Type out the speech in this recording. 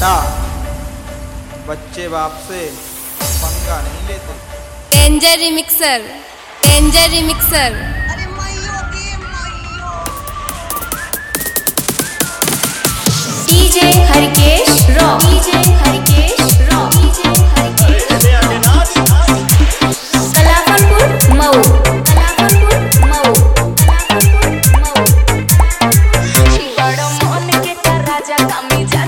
बेटा, बच्चे बाप से पंगा नहीं लेते। Danger remixer, danger remixer. DJ Harkesh rock, DJ Harkesh rock, DJ Harkesh Kalakarpur Mau, Kalakarpur Mau, Kalakarpur Mau. बड़ो मन के का राजा कामी जा